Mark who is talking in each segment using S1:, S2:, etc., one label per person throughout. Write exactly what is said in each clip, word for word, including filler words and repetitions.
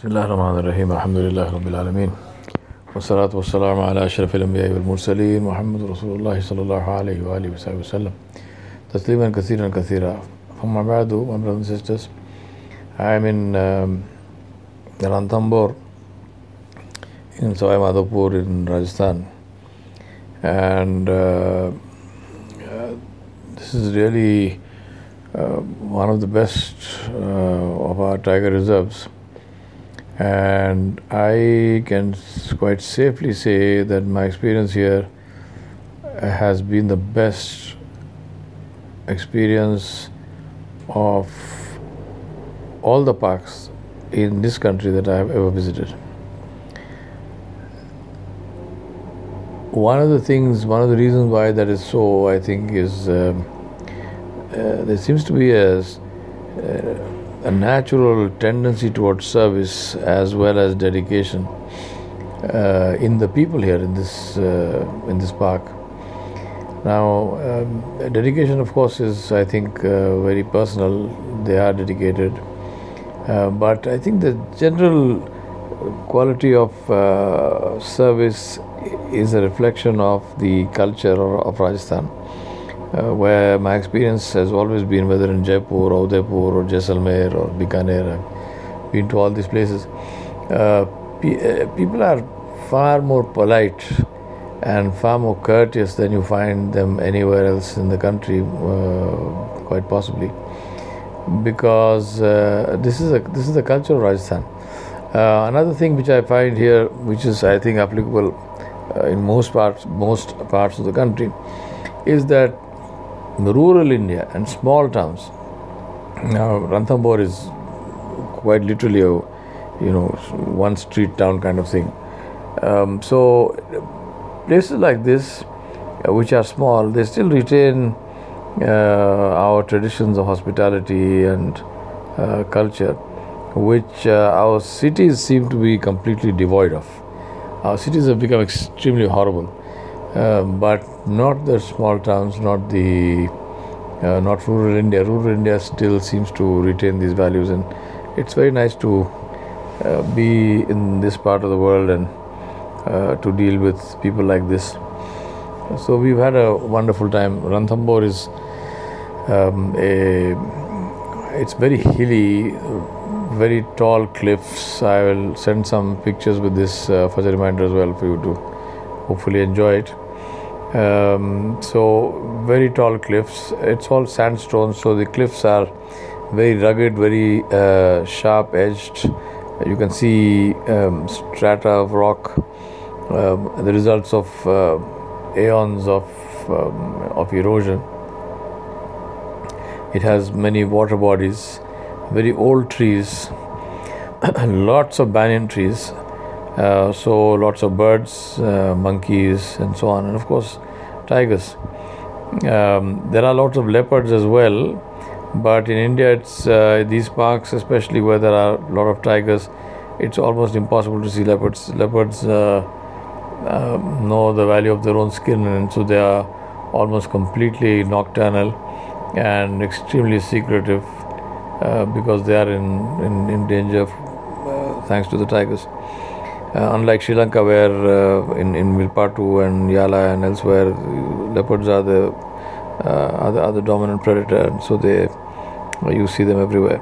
S1: Bismillah ar-Rahman ar-Rahim. Alhamdulillah Rabbil Alameen. Wassalatu wassalamu ala ashrafil anbiya wal mursaleen. Muhammad Rasulullah sallallahu alayhi wa alihi wa sallam. Tasliman kathiran kathira. From my badu, my brothers and sisters, I am in um, Ranthambore, in Sawai Madhopur in Rajasthan. And uh, uh, this is really uh, one of the best uh, of our tiger reserves. And I can quite safely say that my experience here has been the best experience of all the parks in this country that I have ever visited. One of the things, one of the reasons why that is so, I think, is um, uh, there seems to be a, uh, a natural tendency towards service as well as dedication uh, in the people here in this uh, in this park. Now, um, dedication, of course, is I think uh, very personal. They are dedicated, uh, but I think the general quality of uh, service is a reflection of the culture of Rajasthan. Uh, where my experience has always been, whether in Jaipur or Udaipur or Jaisalmer or Bikaner, I've been to all these places. Uh, pe- uh, people are far more polite and far more courteous than you find them anywhere else in the country, uh, quite possibly, because uh, this is a this is the culture of Rajasthan. Uh, another thing which I find here, which is I think applicable uh, in most parts most parts of the country, is that rural India and small towns. Now, Ranthambore is quite literally a, you know, one street town kind of thing. Um, so, places like this, uh, which are small, they still retain uh, our traditions of hospitality and uh, culture, which uh, our cities seem to be completely devoid of. Our cities have become extremely horrible. Uh, but not the small towns, not the uh, not rural India. Rural India still seems to retain these values, and it's very nice to uh, be in this part of the world and uh, to deal with people like this. So we've had a wonderful time. Ranthambore is um, a it's very hilly, very tall cliffs. I will send some pictures with this uh, for a reminder as well for you to hopefully enjoy it. Um, so very tall cliffs. It's all sandstone, so the cliffs are very rugged, very uh, sharp edged. You can see um, strata of rock, um, the results of uh, aeons of um, of erosion. It has many water bodies, very old trees, lots of banyan trees. Uh, so lots of birds, uh, monkeys, and so on, and of course tigers. Um, there are lots of leopards as well, but in India, it's uh, these parks, especially where there are a lot of tigers, it's almost impossible to see leopards. Leopards uh, uh, know the value of their own skin, and so they are almost completely nocturnal and extremely secretive uh, because they are in in, in danger uh, thanks to the tigers. Uh, unlike Sri Lanka, where uh, in, in Vilpatu and Yala and elsewhere, leopards are the, uh, are the are the dominant predator, and so they you see them everywhere.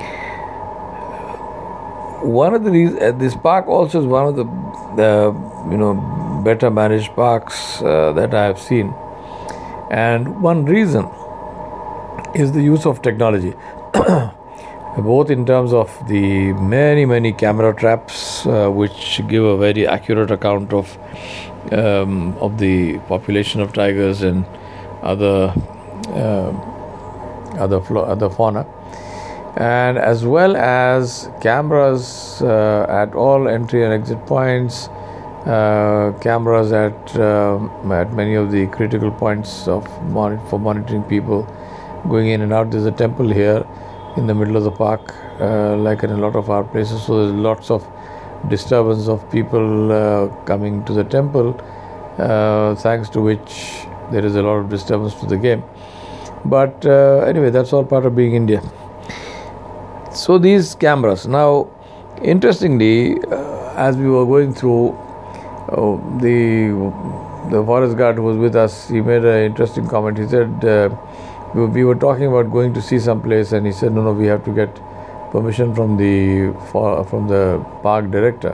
S1: One of the reasons, uh, this park also is one of the, the you know better managed parks uh, that I have seen, and one reason is the use of technology. Both in terms of the many, many camera traps, uh, which give a very accurate account of um, of the population of tigers and other uh, other flo- other fauna, and as well as cameras uh, at all entry and exit points, uh, cameras at uh, at many of the critical points of mon- for monitoring people going in and out. There's a temple here in the middle of the park, uh, like in a lot of our places, so there's lots of disturbance of people uh, coming to the temple, uh, thanks to which there is a lot of disturbance to the game. But uh, anyway, that's all part of being India. So these cameras, now Interestingly, uh, as we were going through, uh, the the forest guard who was with us, he made an interesting comment. He said, uh, we, we were talking about going to see some place, and he said, no, no, we have to get permission from the for, from the park director.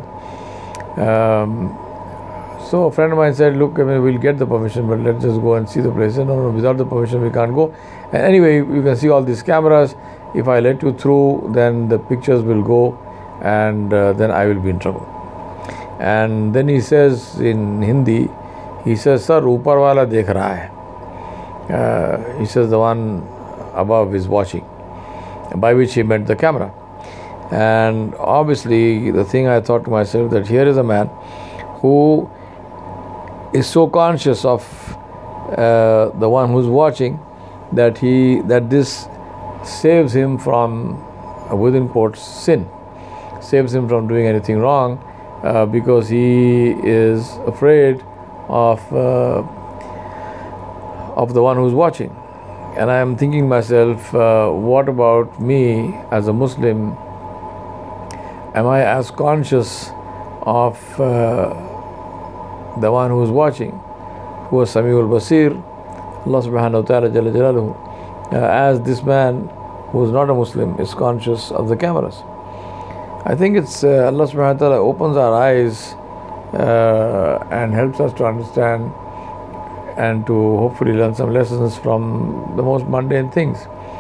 S1: Um, so a friend of mine said, look, I mean, we'll get the permission, but let's just go and see the place. He said, no, no, without the permission we can't go. And anyway, you can see all these cameras. If I let you through, then the pictures will go, and uh, then I will be in trouble. And then he says in Hindi, he says, sir, upar wala dekh raha hai. Uh, he says the one above is watching, by which he meant the camera. And obviously the thing I thought to myself, that here is a man who is so conscious of uh, the one who's watching, that he that this saves him from, uh, within quotes, sin, saves him from doing anything wrong, uh, because he is afraid of uh, of the one who's watching. And I am thinking myself, uh, what about me as a Muslim? Am I as conscious of uh, the one who is watching, who is Samiul Basir, Allah subhanahu wa ta'ala jalla jalaluhu, uh, as this man who is not a Muslim is conscious of the cameras? I think it's uh, Allah subhanahu wa ta'ala opens our eyes uh, and helps us to understand and to hopefully learn some lessons from the most mundane things.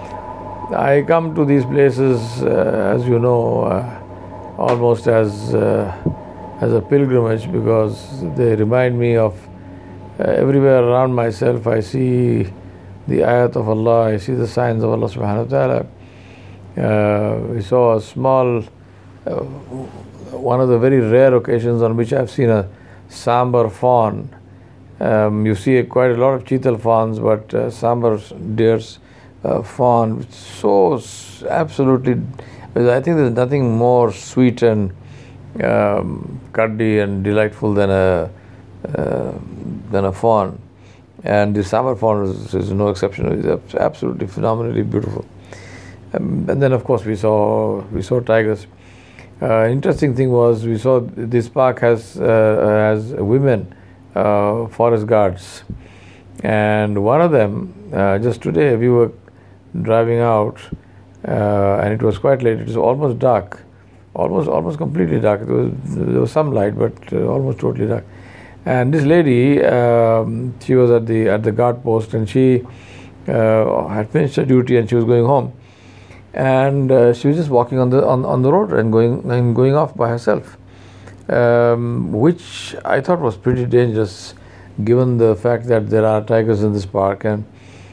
S1: I come to these places, uh, as you know, uh, almost as uh, as a pilgrimage, because they remind me of uh, everywhere around myself. I see the ayat of Allah, I see the signs of Allah subhanahu wa ta'ala. Uh, we saw a small, uh, one of the very rare occasions on which I've seen a sambar fawn. Um, you see quite a lot of cheetal fawns, but uh, sambar deer's uh, fawn, so absolutely, I think there's nothing more sweet and um, cuddy and delightful than a uh, than a fawn, and the sambar fawn is, is no exception. It's absolutely phenomenally beautiful. Um, and then, of course, we saw we saw tigers. Uh, interesting thing was, we saw this park has uh, has women uh, forest guards, and one of them, uh, just today we were driving out, uh, and it was quite late. It was almost dark, almost almost completely dark. There was, there was some light, but uh, almost totally dark. And this lady, um, she was at the at the guard post, and she uh, had finished her duty, and she was going home. And uh, she was just walking on the on, on the road and going and going off by herself, um, which I thought was pretty dangerous, given the fact that there are tigers in this park. And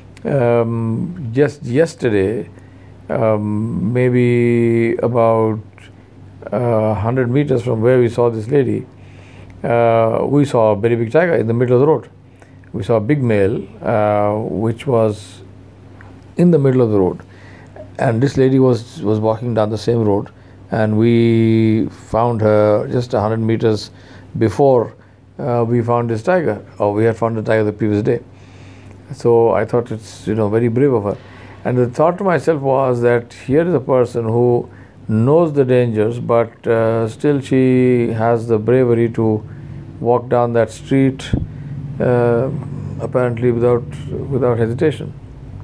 S1: um, just yesterday, um, maybe about uh, one hundred meters from where we saw this lady, uh, we saw a very big tiger in the middle of the road. We saw a big male, uh, which was in the middle of the road. And this lady was, was walking down the same road, and we found her just one hundred meters before uh, we found this tiger, or we had found the tiger the previous day. So I thought it's, you know, very brave of her. And the thought to myself was that here is a person who knows the dangers, but uh, still she has the bravery to walk down that street, uh, apparently without without hesitation.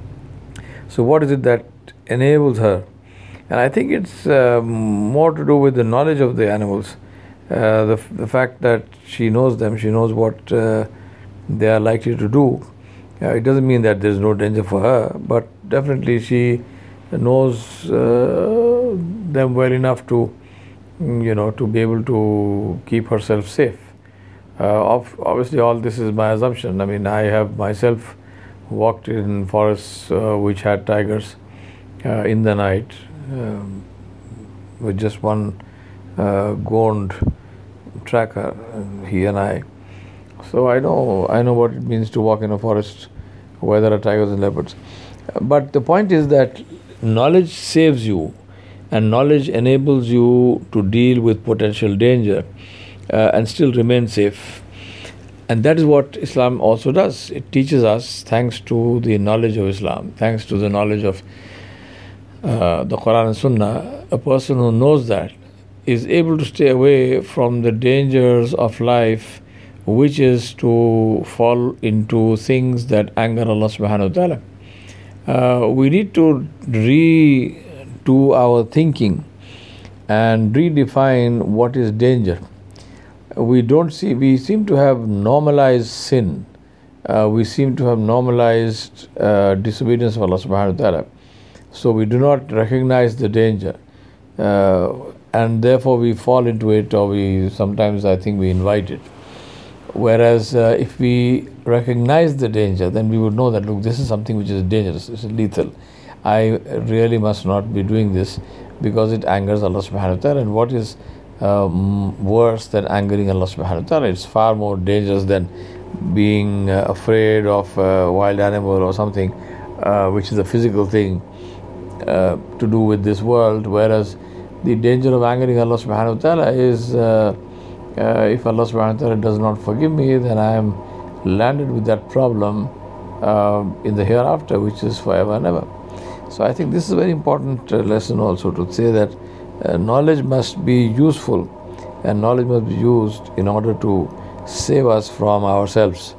S1: So what is it that enables her? And I think it's uh, more to do with the knowledge of the animals, uh, the, the fact that she knows them, she knows what uh, they are likely to do. Uh, it doesn't mean that there's no danger for her, but definitely she knows uh, them well enough to, you know, to be able to keep herself safe. Uh, obviously, all this is my assumption. I mean, I have myself walked in forests uh, which had tigers uh, in the night, um, with just one uh, Gond tracker, he and I. So I know I know what it means to walk in a forest where there are tigers and leopards. But the point is that knowledge saves you, and knowledge enables you to deal with potential danger uh, and still remain safe. And that is what Islam also does. It teaches us, thanks to the knowledge of Islam, thanks to the knowledge of uh, the Quran and Sunnah, a person who knows that is able to stay away from the dangers of life, which is to fall into things that anger Allah subhanahu wa ta'ala. Uh, we need to redo our thinking and redefine what is danger. We don't see, we seem to have normalized sin. Uh, we seem to have normalized uh, disobedience of Allah subhanahu wa ta'ala. So we do not recognize the danger. Uh, and therefore we fall into it, or we sometimes I think we invite it. Whereas uh, if we recognize the danger, then we would know that, look, this is something which is dangerous, this is lethal. I really must not be doing this because it angers Allah subhanahu wa ta'ala. And what is um, worse than angering Allah subhanahu wa ta'ala? It's far more dangerous than being uh, afraid of a wild animal or something, uh, which is a physical thing uh, to do with this world. Whereas the danger of angering Allah subhanahu wa ta'ala is uh, uh, if Allah subhanahu wa ta'ala does not forgive me, then I am landed with that problem uh, in the hereafter, which is forever and ever. So I think this is a very important uh, lesson also, to say that uh, knowledge must be useful, and knowledge must be used in order to save us from ourselves.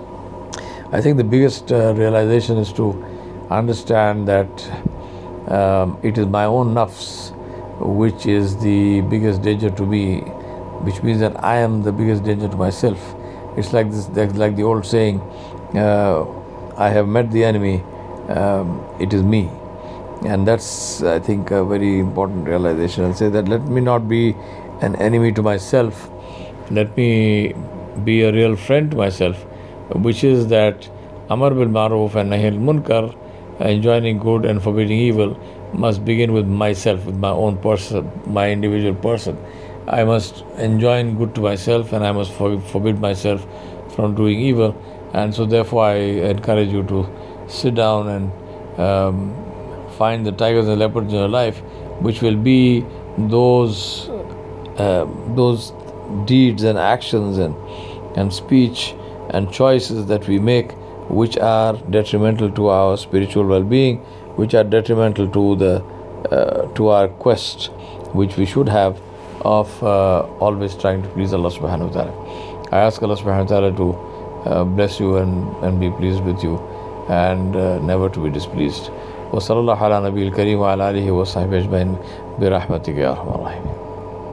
S1: I think the biggest uh, realization is to understand that um, it is my own nafs which is the biggest danger to me, which means that I am the biggest danger to myself. It's like this, like the old saying, uh, I have met the enemy, um, it is me. And that's, I think, a very important realization. And say that let me not be an enemy to myself, let me be a real friend to myself, which is that Amar bil Maruf and Nahi al Munkar, enjoining good and forbidding evil, must begin with myself, with my own person, my individual person. I must enjoin good to myself, and I must for, forbid myself from doing evil. And so therefore I encourage you to sit down and um, find the tigers and leopards in your life, which will be those uh, those deeds and actions and and speech and choices that we make, which are detrimental to our spiritual well-being, which are detrimental to the uh, to our quest, which we should have, of uh, always trying to please Allah subhanahu wa ta'ala. I ask Allah subhanahu wa ta'ala to uh, bless you and, and be pleased with you, and uh, never to be displeased. Wa sallallahu ala nabiyil kareem wa ala alihi wa sahbihi ajma'in bi rahmatika ya arhamar rahimin.